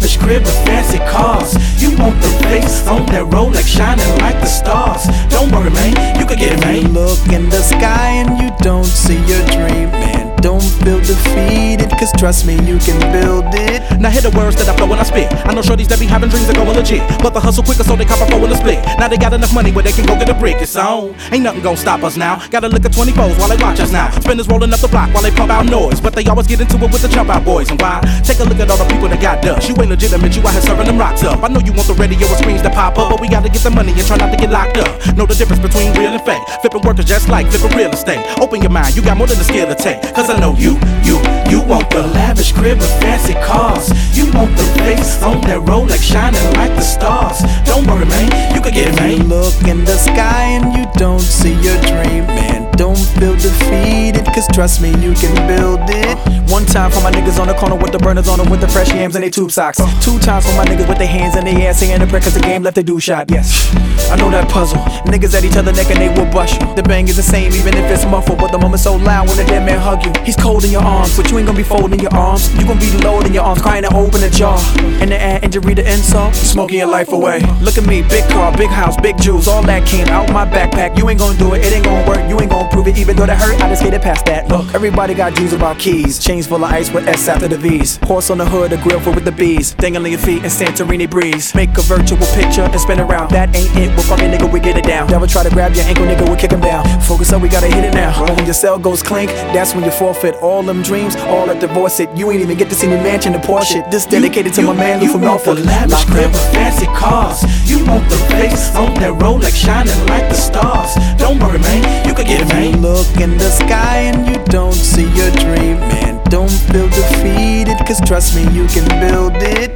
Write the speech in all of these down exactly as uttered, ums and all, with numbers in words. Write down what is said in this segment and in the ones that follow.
lavish crib with fancy cars. You want the face on that Rolex shining like the stars. Don't worry, man, you can get it, man. You look in the sky and you don't see your dream, man. Don't feel defeated, cause trust me, you can build it. Now hear the words that I flow when I spit. I know shorties that be having dreams that going legit, but the hustle quicker so they cop a four in the split. Now they got enough money where they can go get a brick. It's on, ain't nothing gonna stop us now. Gotta look at twenty-fours while they watch us now. Spinners rolling up the block while they pump out noise, but they always get into it with the jump out boys. And why? Take a look at all the people that got dust. You ain't legitimate, you out here serving them rocks up. I know you want the radio with screens that pop up, but we gotta get the money and try not to get locked up. Know the difference between real and fake. Flipping workers just like flipping real estate. Open your mind, you got more than a skill to take. Cause I know you, you, you want the lavish crib with fancy cars. You want the face on that Rolex shining like the stars. Don't worry, man, you can get it, man. You look in the sky and you don't see your dream, man. Don't feel defeated, cause trust me, you can build it. One time for my niggas on the corner with the burners on them with the fresh yams and they tube socks. Two times for my niggas with their hands in their ass saying the prayer cause the game left they do shot. Yes, I know that puzzle. Niggas at each other neck and they will bust you. The bang is the same even if it's muffled, but the moment's so loud when the dead man hug you. He's cold in your arms, but you ain't gonna be folding your arms. You gonna be low in your arms, crying to open a jar. And the add injury to insult, smoking your life away. Look at me, big car, big house, big jewels, all that came out my backpack. You ain't gonna do it, it ain't gonna work, you ain't gonna prove it. Even though that hurt, I just skated past that. Look, everybody got dreams about keys, chains full of ice with S after the V's. Horse on the hood, a grill full with the bees, dangling your feet in Santorini breeze. Make a virtual picture and spin around. That ain't it, well fucking nigga, we get it down. Never try to grab your ankle, nigga, we kick him down. Focus up, we gotta hit it now. But when your cell goes clink, that's when you forfeit all them dreams, all at divorce it. You ain't even get to see me mansion and Porsche shit. This dedicated to you, my man you from want Norfolk. The lavish crib with fancy cars. You want the face on that Rolex shining like the stars. Don't worry, man, you can get it, man. You look in the sky and you don't see your dream, man. Don't feel defeated, cause trust me, you can build it.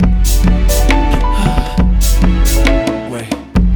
Wait.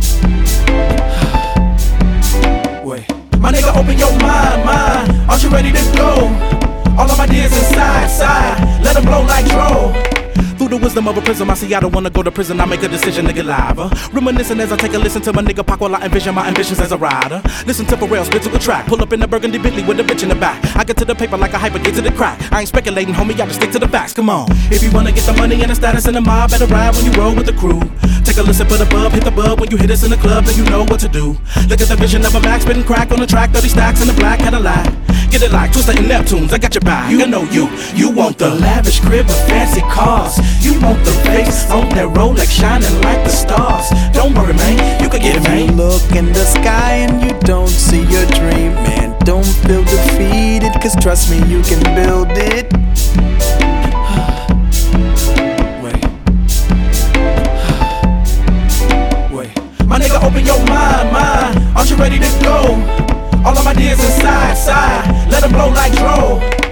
Wait. My nigga, open your mind, mind. Aren't you ready to go? All of my ideas inside, side. Let them blow like dro. Through the wisdom of a prism, I see I don't wanna go to prison. I make a decision to get live. uh. Reminiscing as I take a listen to my nigga Pac while I envision my ambitions as a rider. Listen to Pharrell spit to the track. Pull up in the burgundy Bentley with a bitch in the back. I get to the paper like a hyper, get to the crack. I ain't speculating, homie, I just stick to the facts. Come on. If you wanna get the money and the status in the mob, better ride when you roll with the crew. Take a listen for the bub, hit the bub when you hit us in the club, then you know what to do. Look at the vision of a Mac spitting crack on the track, thirty stacks in the black Cadillac. Get it like Twister and Neptunes, I got your back. You know you, you want the lavish crib with fancy cars. You want the face on that Rolex shining like the stars. Don't worry, man, you can get it, man. You look in the sky and you don't see your dream, man. Don't feel defeated, cause trust me, you can build it. Wait. Wait. My nigga, open your mind, mind. Aren't you ready to go? All of my ideas inside, side. Let them blow like dro.